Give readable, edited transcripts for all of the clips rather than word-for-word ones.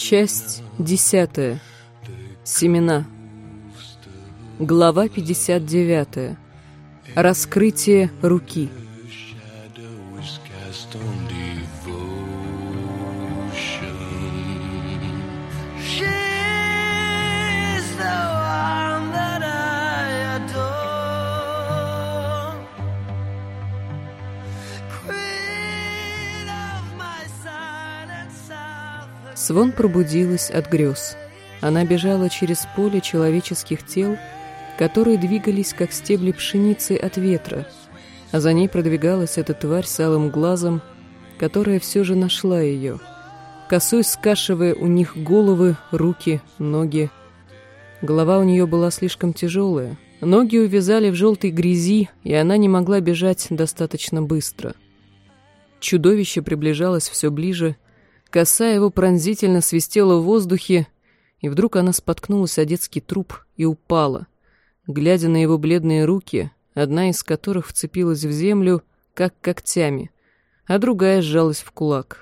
Часть 10. Семена. Глава 59. Раскрытие руки. Свон пробудилась от грез. Она бежала через поле человеческих тел, которые двигались, как стебли пшеницы от ветра, а за ней продвигалась эта тварь с алым глазом, которая все же нашла ее, косой скашивая у них головы, руки, ноги. Голова у нее была слишком тяжелая, ноги увязали в желтой грязи, и она не могла бежать достаточно быстро. Чудовище приближалось все ближе, коса его пронзительно свистела в воздухе, и вдруг она споткнулась о детский труп и упала, глядя на его бледные руки, одна из которых вцепилась в землю, как когтями, а другая сжалась в кулак.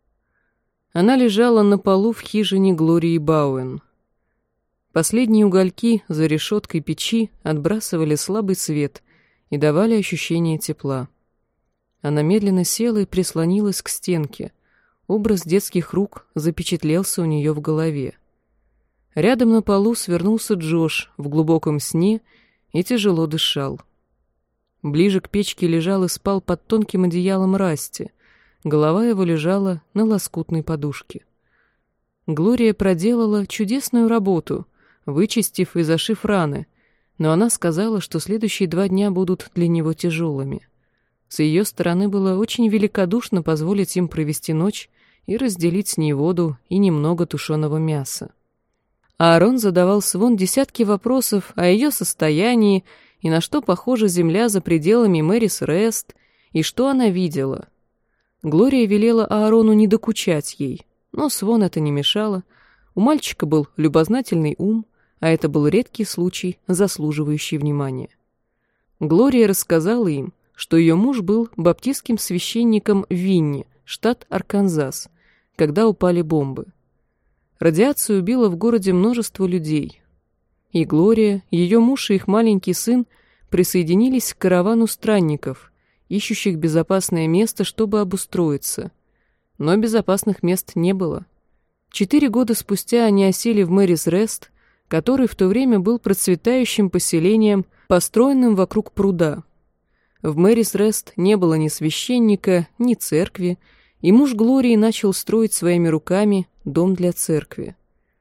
Она лежала на полу в хижине Глории Бауэн. Последние угольки за решеткой печи отбрасывали слабый свет и давали ощущение тепла. Она медленно села и прислонилась к стенке. Образ детских рук запечатлелся у нее в голове. Рядом на полу свернулся Джош в глубоком сне и тяжело дышал. Ближе к печке лежал и спал под тонким одеялом Расти. Голова его лежала на лоскутной подушке. Глория проделала чудесную работу, вычистив и зашив раны, но она сказала, что следующие 2 дня будут для него тяжелыми. С ее стороны было очень великодушно позволить им провести ночь и разделить с ней воду и немного тушеного мяса. Аарон задавал Свон десятки вопросов о ее состоянии и на что похожа земля за пределами Мэрис Рест, и что она видела. Глория велела Аарону не докучать ей, но Свон это не мешало. У мальчика был любознательный ум, а это был редкий случай, заслуживающий внимания. Глория рассказала им, что ее муж был баптистским священником в Винни, штат Арканзас, когда упали бомбы. Радиация убила в городе множество людей. И Глория, ее муж и их маленький сын присоединились к каравану странников, ищущих безопасное место, чтобы обустроиться. Но безопасных мест не было. 4 года спустя они осели в Мэрис Рест, который в то время был процветающим поселением, построенным вокруг пруда. В Мэрис Рест не было ни священника, ни церкви, и муж Глории начал строить своими руками дом для церкви.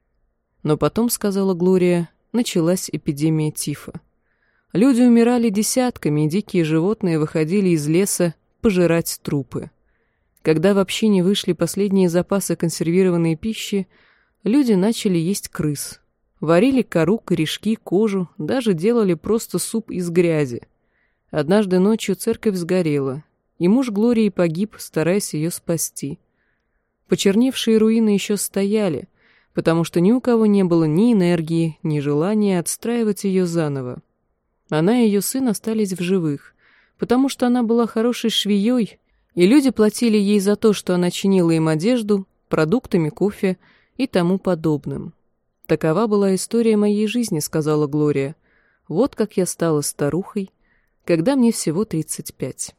Но потом, сказала Глория, началась эпидемия тифа. Люди умирали десятками, и дикие животные выходили из леса пожирать трупы. Когда в общине вышли последние запасы консервированной пищи, люди начали есть крыс. Варили кору, корешки, кожу, даже делали просто суп из грязи. Однажды ночью церковь сгорела, и муж Глории погиб, стараясь ее спасти. Почерневшие руины еще стояли, потому что ни у кого не было ни энергии, ни желания отстраивать ее заново. Она и ее сын остались в живых, потому что она была хорошей швеей, и люди платили ей за то, что она чинила им одежду, продуктами, кофе и тому подобным. «Такова была история моей жизни», — сказала Глория. «Вот как я стала старухой, когда мне всего 35.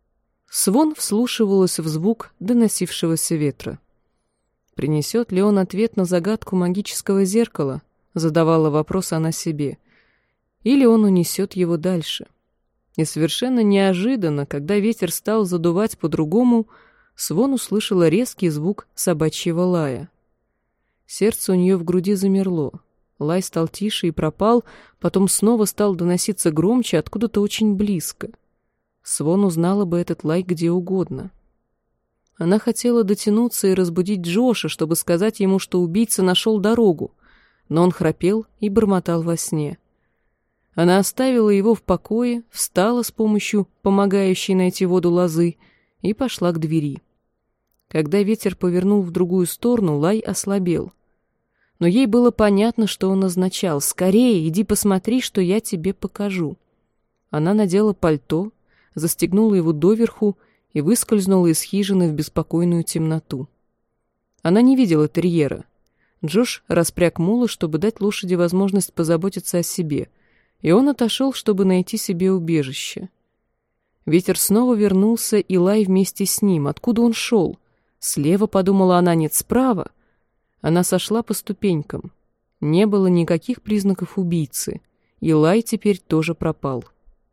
Свон вслушивалась в звук доносившегося ветра. «Принесет ли он ответ на загадку магического зеркала?» — задавала вопрос она себе. «Или он унесет его дальше?» И совершенно неожиданно, когда ветер стал задувать по-другому, Свон услышала резкий звук собачьего лая. Сердце у нее в груди замерло. Лай стал тише и пропал, потом снова стал доноситься громче откуда-то очень близко. Свон узнала бы этот лай где угодно. Она хотела дотянуться и разбудить Джоша, чтобы сказать ему, что убийца нашел дорогу, но он храпел и бормотал во сне. Она оставила его в покое, встала с помощью помогающей найти воду лозы и пошла к двери. Когда ветер повернул в другую сторону, лай ослабел. Но ей было понятно, что он означал: «Скорее, иди посмотри, что я тебе покажу». Она надела пальто, застегнула его доверху и выскользнула из хижины в беспокойную темноту. Она не видела терьера. Джош распряг мула, чтобы дать лошади возможность позаботиться о себе, и он отошел, чтобы найти себе убежище. Ветер снова вернулся, и Лай вместе с ним. Откуда он шел? Слева, подумала она, нет, справа. Она сошла по ступенькам. Не было никаких признаков убийцы, и Лай теперь тоже пропал.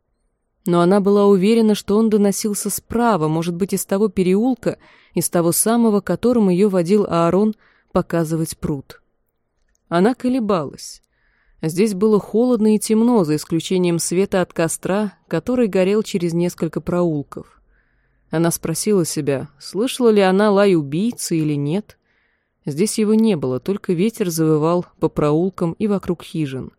Но она была уверена, что он доносился справа, может быть, из того переулка, из того самого, которым ее водил Аарон показывать пруд. Она колебалась. Здесь было холодно и темно, за исключением света от костра, который горел через несколько проулков. Она спросила себя, слышала ли она лай убийцы или нет. Здесь его не было, только ветер завывал по проулкам и вокруг хижин.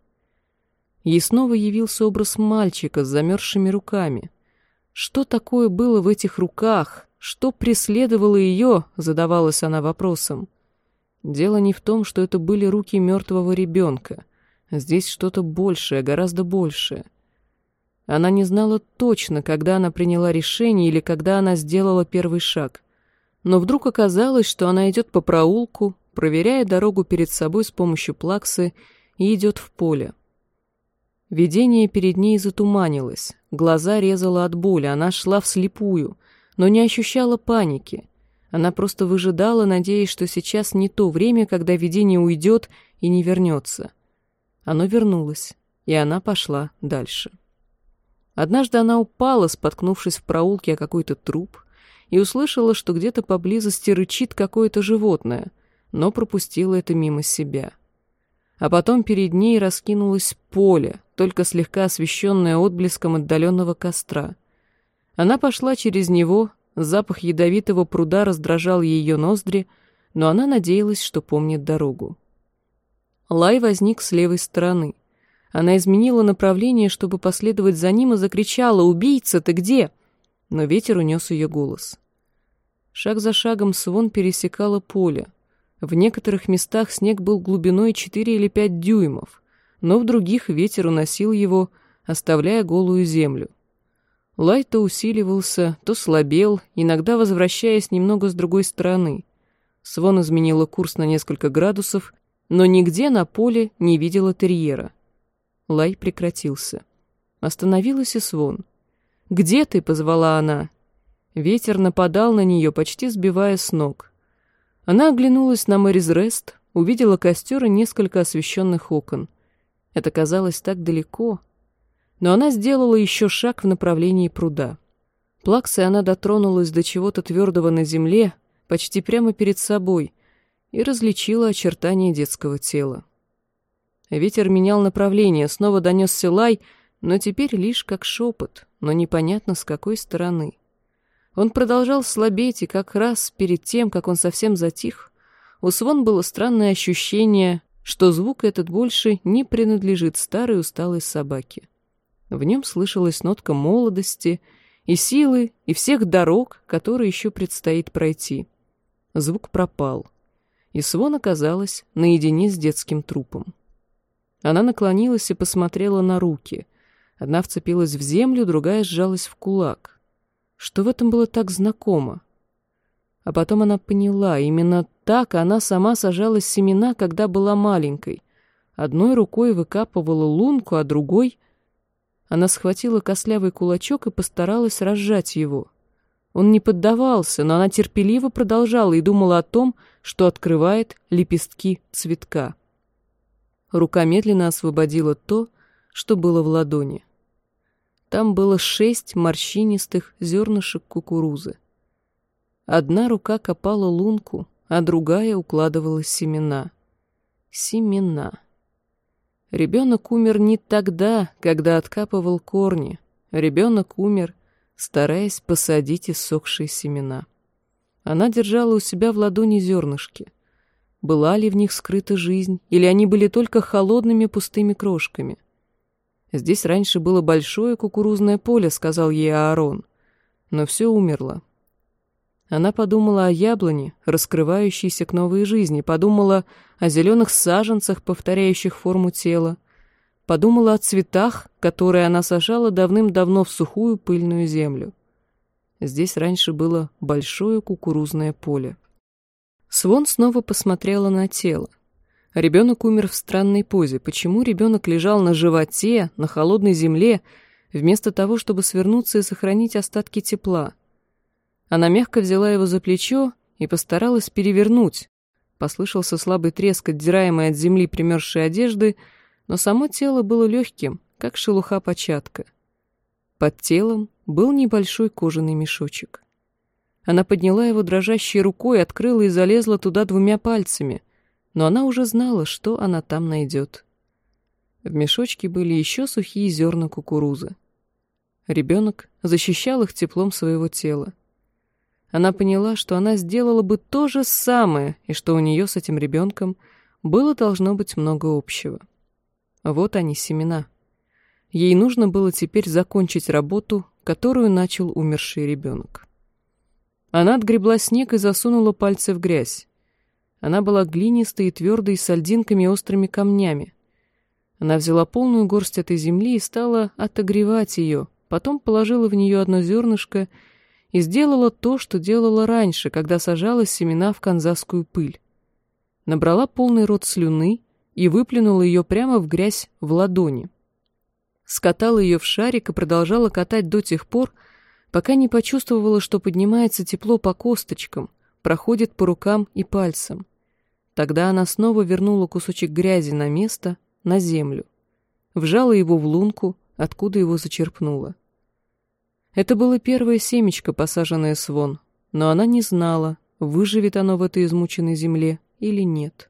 Ей снова явился образ мальчика с замерзшими руками. Что такое было в этих руках? Что преследовало ее, задавалась она вопросом. Дело не в том, что это были руки мертвого ребенка. Здесь что-то большее, гораздо большее. Она не знала точно, когда она приняла решение или когда она сделала первый шаг. Но вдруг оказалось, что она идет по проулку, проверяя дорогу перед собой с помощью плаксы, и идет в поле. Видение перед ней затуманилось, глаза резало от боли, она шла вслепую, но не ощущала паники. Она просто выжидала, надеясь, что сейчас не то время, когда видение уйдет и не вернется. Оно вернулось, и она пошла дальше. Однажды она упала, споткнувшись в проулке о какой-то труп, и услышала, что где-то поблизости рычит какое-то животное, но пропустила это мимо себя. А потом перед ней раскинулось поле, только слегка освещенное отблеском отдаленного костра. Она пошла через него, запах ядовитого пруда раздражал ее ноздри, но она надеялась, что помнит дорогу. Лай возник с левой стороны. Она изменила направление, чтобы последовать за ним, и закричала: «Убийца, ты где?» Но ветер унес ее голос. Шаг за шагом Свон пересекала поле. В некоторых местах снег был глубиной 4 или 5 дюймов, но в других ветер уносил его, оставляя голую землю. Лай то усиливался, то слабел, иногда возвращаясь немного с другой стороны. Свон изменила курс на несколько градусов, но нигде на поле не видела терьера. Лай прекратился. Остановилась и Свон. «Где ты?» — позвала она. Ветер нападал на нее, почти сбивая с ног. Она оглянулась на Мэрис Рест, увидела костер и несколько освещенных окон. Это казалось так далеко. Но она сделала еще шаг в направлении пруда. Плаксой она дотронулась до чего-то твердого на земле, почти прямо перед собой, и различила очертания детского тела. Ветер менял направление, снова донесся лай, но теперь лишь как шепот, но непонятно с какой стороны. Он продолжал слабеть, и как раз перед тем, как он совсем затих, у Свон было странное ощущение, что звук этот больше не принадлежит старой усталой собаке. В нем слышалась нотка молодости и силы, и всех дорог, которые еще предстоит пройти. Звук пропал, и Свон оказалась наедине с детским трупом. Она наклонилась и посмотрела на руки. Одна вцепилась в землю, другая сжалась в кулак. Что в этом было так знакомо? А потом она поняла, именно так она сама сажала семена, когда была маленькой. Одной рукой выкапывала лунку, а другой... Она схватила костлявый кулачок и постаралась разжать его. Он не поддавался, но она терпеливо продолжала и думала о том, что открывает лепестки цветка. Рука медленно освободила то, что было в ладони. Там было 6 морщинистых зернышек кукурузы. Одна рука копала лунку, а другая укладывала семена. Семена. Ребенок умер не тогда, когда откапывал корни. Ребенок умер, стараясь посадить иссохшие семена. Она держала у себя в ладони зернышки. Была ли в них скрыта жизнь, или они были только холодными пустыми крошками? «Здесь раньше было большое кукурузное поле», — сказал ей Аарон. Но все умерло. Она подумала о яблоне, раскрывающейся к новой жизни, подумала о зеленых саженцах, повторяющих форму тела, подумала о цветах, которые она сажала давным-давно в сухую пыльную землю. Здесь раньше было большое кукурузное поле. Свон снова посмотрела на тело. Ребенок умер в странной позе. Почему ребенок лежал на животе, на холодной земле, вместо того, чтобы свернуться и сохранить остатки тепла? Она мягко взяла его за плечо и постаралась перевернуть. Послышался слабый треск, отдираемый от земли примерзшей одежды, но само тело было легким, как шелуха початка. Под телом был небольшой кожаный мешочек. Она подняла его дрожащей рукой, открыла и залезла туда 2 пальцами, но она уже знала, что она там найдет. В мешочке были еще сухие зерна кукурузы. Ребенок защищал их теплом своего тела. Она поняла, что она сделала бы то же самое, и что у нее с этим ребенком было должно быть много общего. Вот они, семена. Ей нужно было теперь закончить работу, которую начал умерший ребенок. Она отгребла снег и засунула пальцы в грязь. Она была глинистой и твердой, с льдинками и острыми камнями. Она взяла полную горсть этой земли и стала отогревать ее, потом положила в нее одно зернышко и сделала то, что делала раньше, когда сажала семена в канзасскую пыль. Набрала полный рот слюны и выплюнула ее прямо в грязь в ладони. Скатала ее в шарик и продолжала катать до тех пор, пока не почувствовала, что поднимается тепло по косточкам, проходит по рукам и пальцам. Тогда она снова вернула кусочек грязи на место, на землю. Вжала его в лунку, откуда его зачерпнула. Это было первое семечко, посаженное Свон, но она не знала, выживет оно в этой измученной земле или нет.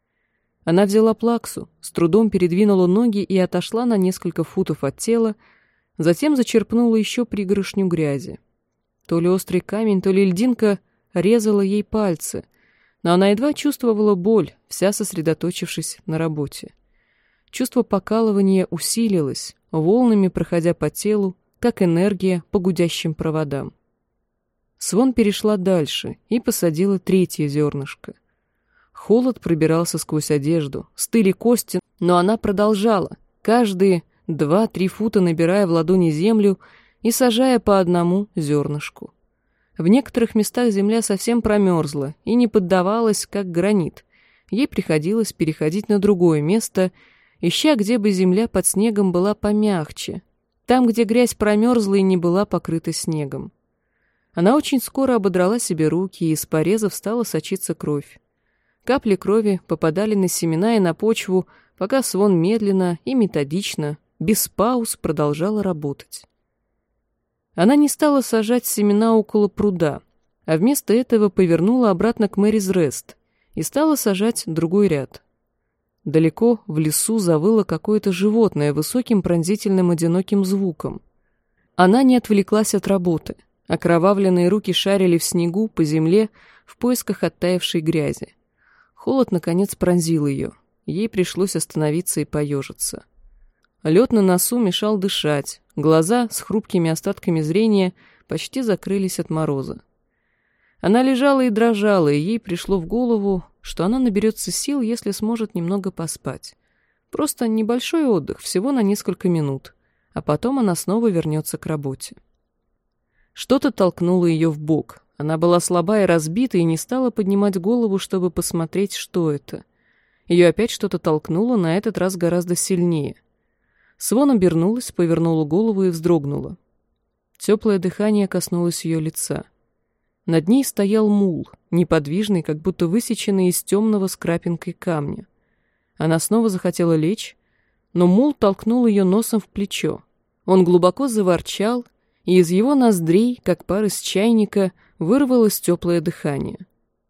Она взяла плаксу, с трудом передвинула ноги и отошла на несколько футов от тела, затем зачерпнула еще пригоршню грязи. То ли острый камень, то ли льдинка резала ей пальцы, но она едва чувствовала боль, вся сосредоточившись на работе. Чувство покалывания усилилось, волнами проходя по телу, как энергия по гудящим проводам. Свон перешла дальше и посадила 3-е зернышко. Холод пробирался сквозь одежду, стыли кости, но она продолжала, каждые 2-3 фута набирая в ладони землю и сажая по одному зернышку. В некоторых местах земля совсем промерзла и не поддавалась, как гранит. Ей приходилось переходить на другое место, ища, где бы земля под снегом была помягче, там, где грязь промерзла и не была покрыта снегом. Она очень скоро ободрала себе руки, и из порезов стала сочиться кровь. Капли крови попадали на семена и на почву, пока Свон медленно и методично, без пауз продолжала работать. Она не стала сажать семена около пруда, а вместо этого повернула обратно к Мэрис Рест и стала сажать другой ряд. Далеко в лесу завыло какое-то животное высоким пронзительным одиноким звуком. Она не отвлеклась от работы. Окровавленные руки шарили в снегу, по земле, в поисках оттаившей грязи. Холод, наконец, пронзил ее. Ей пришлось остановиться и поежиться. Лед на носу мешал дышать, глаза с хрупкими остатками зрения почти закрылись от мороза. Она лежала и дрожала, и ей пришло в голову, что она наберется сил, если сможет немного поспать. Просто небольшой отдых, всего на несколько минут, а потом она снова вернется к работе. Что-то толкнуло ее в бок. Она была слаба и разбита, и не стала поднимать голову, чтобы посмотреть, что это. Ее опять что-то толкнуло, на этот раз гораздо сильнее. Свон обернулась, повернула голову и вздрогнула. Теплое дыхание коснулось ее лица. Над ней стоял мул, неподвижный, как будто высеченный из темного с крапинкой камня. Она снова захотела лечь, но мул толкнул ее носом в плечо. Он глубоко заворчал, и из его ноздрей, как пар из чайника, вырвалось теплое дыхание.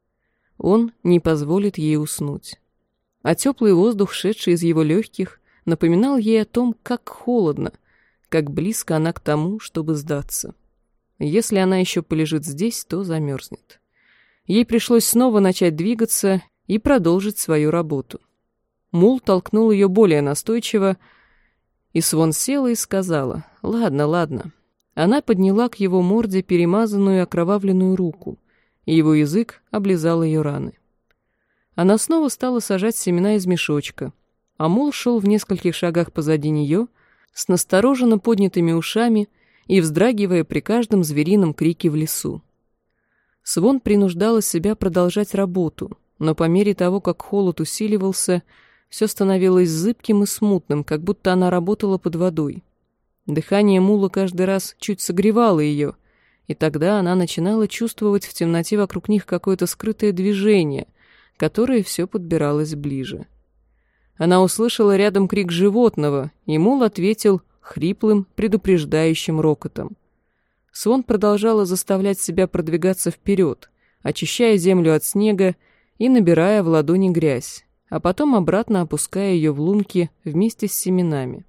Он не позволит ей уснуть. А теплый воздух, шедший из его легких, напоминал ей о том, как холодно, как близко она к тому, чтобы сдаться. Если она еще полежит здесь, то замерзнет. Ей пришлось снова начать двигаться и продолжить свою работу. Мул толкнул ее более настойчиво, и Свон села и сказала: «Ладно, ладно». Она подняла к его морде перемазанную окровавленную руку, и его язык облизал ее раны. Она снова стала сажать семена из мешочка, а мул шел в нескольких шагах позади нее, с настороженно поднятыми ушами и вздрагивая при каждом зверином крике в лесу. Свон принуждала себя продолжать работу, но по мере того, как холод усиливался, все становилось зыбким и смутным, как будто она работала под водой. Дыхание мула каждый раз чуть согревало ее, и тогда она начинала чувствовать в темноте вокруг них какое-то скрытое движение, которое все подбиралось ближе. Она услышала рядом крик животного, и мул ответил хриплым, предупреждающим рокотом. Свон продолжала заставлять себя продвигаться вперед, очищая землю от снега и набирая в ладони грязь, а потом обратно опуская ее в лунки вместе с семенами.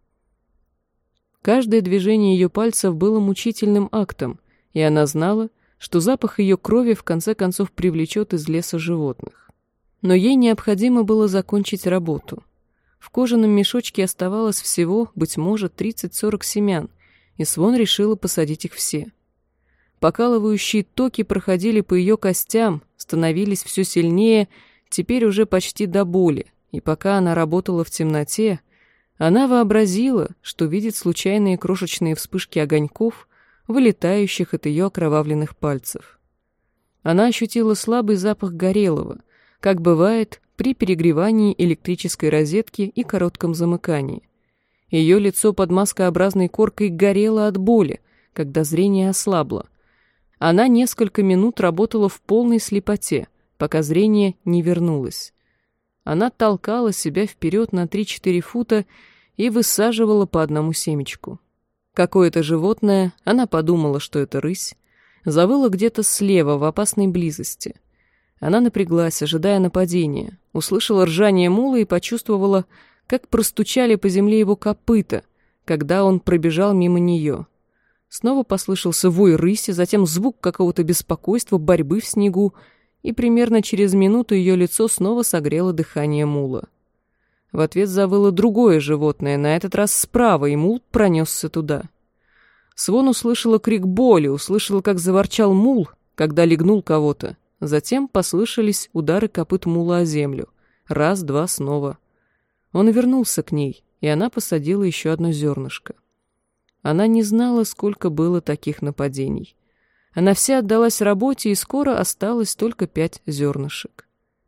Каждое движение ее пальцев было мучительным актом, и она знала, что запах ее крови в конце концов привлечет из леса животных. Но ей необходимо было закончить работу. В кожаном мешочке оставалось всего, быть может, 30-40 семян, и Свон решила посадить их все. Покалывающие токи проходили по ее костям, становились все сильнее, теперь уже почти до боли, и пока она работала в темноте, она вообразила, что видит случайные крошечные вспышки огоньков, вылетающих от ее окровавленных пальцев. Она ощутила слабый запах горелого, как бывает при перегревании электрической розетки и коротком замыкании. Ее лицо под маскообразной коркой горело от боли, когда зрение ослабло. Она несколько минут работала в полной слепоте, пока зрение не вернулось. Она толкала себя вперед на 3-4 фута и высаживала по одному семечку. Какое-то животное, она подумала, что это рысь, завыло где-то слева в опасной близости. Она напряглась, ожидая нападения, услышала ржание мула и почувствовала, как простучали по земле его копыта, когда он пробежал мимо нее. Снова послышался вой рыси, затем звук какого-то беспокойства, борьбы в снегу, и примерно через минуту ее лицо снова согрело дыхание мула. В ответ завыло другое животное, на этот раз справа, и мул пронесся туда. Свон услышала крик боли, услышала, как заворчал мул, когда легнул кого-то. Затем послышались удары копыт мула о землю. Раз, два, снова. Он вернулся к ней, и она посадила еще одно зернышко. Она не знала, сколько было таких нападений. Она вся отдалась работе, и скоро осталось только 5 зернышек.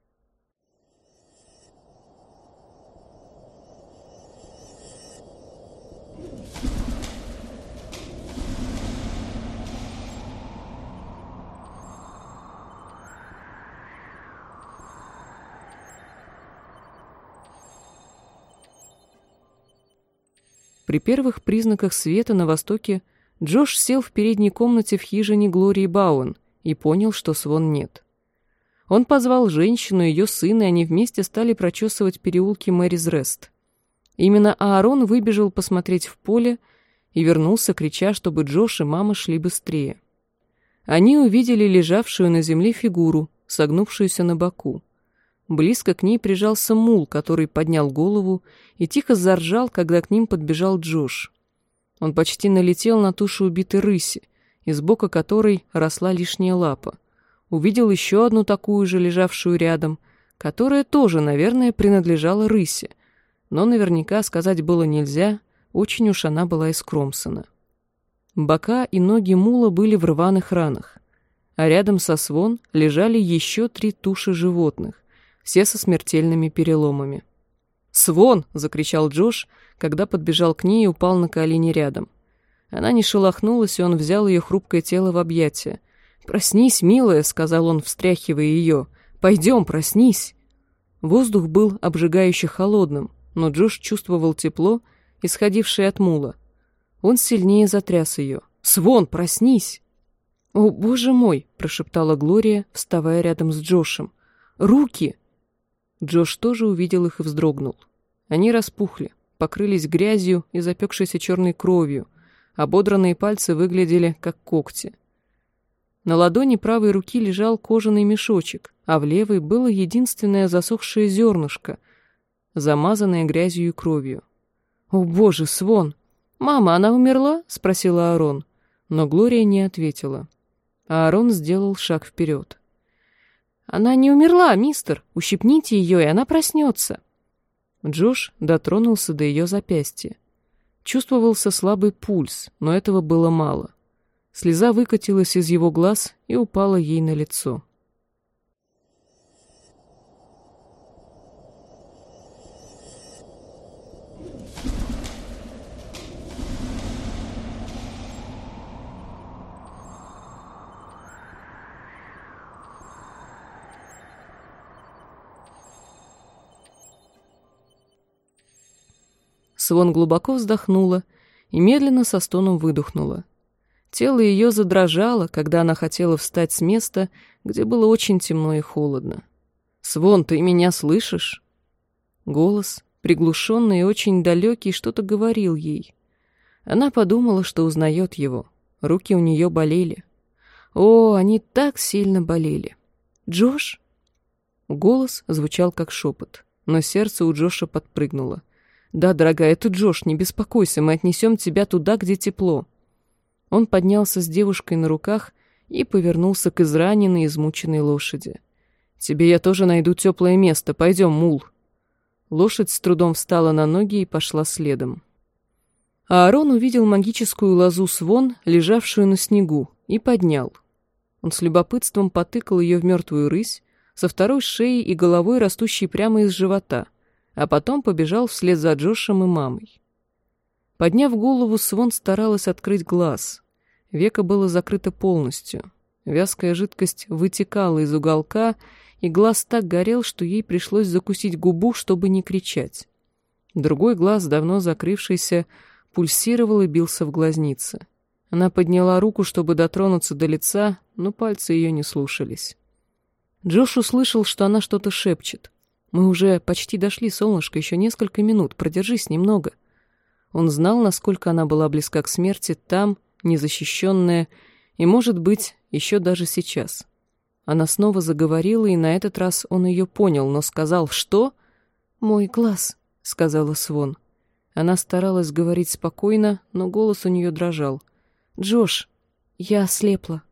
При первых признаках света на востоке Джош сел в передней комнате в хижине Глории Бауэн и понял, что Свон нет. Он позвал женщину, ее сына, и они вместе стали прочесывать переулки Мэрис Рест. Именно Аарон выбежал посмотреть в поле и вернулся, крича, чтобы Джош и мама шли быстрее. Они увидели лежавшую на земле фигуру, согнувшуюся на боку. Близко к ней прижался мул, который поднял голову и тихо заржал, когда к ним подбежал Джош. Он почти налетел на тушу убитой рыси, из бока которой росла лишняя лапа. Увидел еще одну такую же, лежавшую рядом, которая тоже, наверное, принадлежала рысе, но наверняка сказать было нельзя, очень уж она была искромсана. Бока и ноги мула были в рваных ранах, а рядом со Свон лежали еще 3 туши животных, все со смертельными переломами. «Свон!» — закричал Джош, когда подбежал к ней и упал на колени рядом. Она не шелохнулась, и он взял ее хрупкое тело в объятия. «Проснись, милая!» — сказал он, встряхивая ее. «Пойдем, проснись!» Воздух был обжигающе холодным, но Джош чувствовал тепло, исходившее от мула. Он сильнее затряс ее. «Свон, проснись!» «О, боже мой!» — прошептала Глория, вставая рядом с Джошем. «Руки!» Джош тоже увидел их и вздрогнул. Они распухли, покрылись грязью и запекшейся черной кровью, ободранные пальцы выглядели как когти. На ладони правой руки лежал кожаный мешочек, а в левой было единственное засохшее зернышко, замазанное грязью и кровью. «О, боже, Свон! Мама, она умерла?» — спросила Аарон, но Глория не ответила. Аарон сделал шаг вперед. «Она не умерла, мистер! Ущипните ее, и она проснется!» Джош дотронулся до ее запястья. Чувствовался слабый пульс, но этого было мало. Слеза выкатилась из его глаз и упала ей на лицо. Свон глубоко вздохнула и медленно со стоном выдохнула. Тело ее задрожало, когда она хотела встать с места, где было очень темно и холодно. «Свон, ты меня слышишь?» Голос, приглушенный и очень далекий, что-то говорил ей. Она подумала, что узнает его. Руки у нее болели. О, они так сильно болели. «Джош?» Голос звучал как шепот, но сердце у Джоша подпрыгнуло. «Да, дорогая, это Джош, не беспокойся, мы отнесем тебя туда, где тепло». Он поднялся с девушкой на руках и повернулся к израненной, измученной лошади. «Тебе я тоже найду теплое место, пойдем, мул». Лошадь с трудом встала на ноги и пошла следом. Аарон увидел магическую лозу Свон, лежавшую на снегу, и поднял. Он с любопытством потыкал ее в мертвую рысь, со второй шеей и головой, растущей прямо из живота, а потом побежал вслед за Джошем и мамой. Подняв голову, Свон старалась открыть глаз. Веко было закрыто полностью. Вязкая жидкость вытекала из уголка, и глаз так горел, что ей пришлось закусить губу, чтобы не кричать. Другой глаз, давно закрывшийся, пульсировал и бился в глазнице. Она подняла руку, чтобы дотронуться до лица, но пальцы ее не слушались. Джош услышал, что она что-то шепчет. «Мы уже почти дошли, солнышко, еще несколько минут, продержись немного». Он знал, насколько она была близка к смерти там, незащищенная, и, может быть, еще даже сейчас. Она снова заговорила, и на этот раз он ее понял, но сказал «Что?» «Мой глаз», — сказала Свон. Она старалась говорить спокойно, но голос у нее дрожал. «Джош, я ослепла».